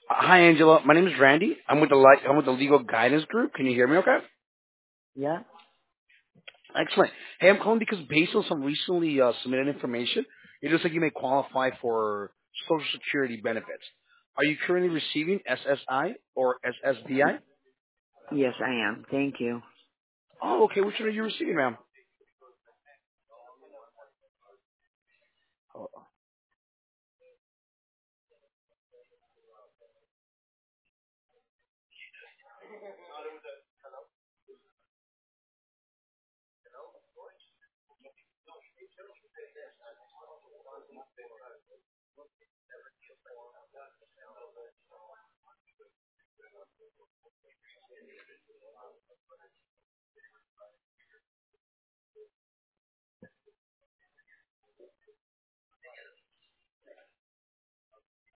Hi, Angela. My name is Randy. I'm with the Legal Guidance Group. Can you hear me? Okay. Yeah. Excellent. Hey, I'm calling because based on some recently submitted information, it looks like you may qualify for Social Security benefits. Are you currently receiving SSI or Y- SSDI? yes, I am. Thank you. Oh, okay. Which one are you receiving, ma'am? Oh,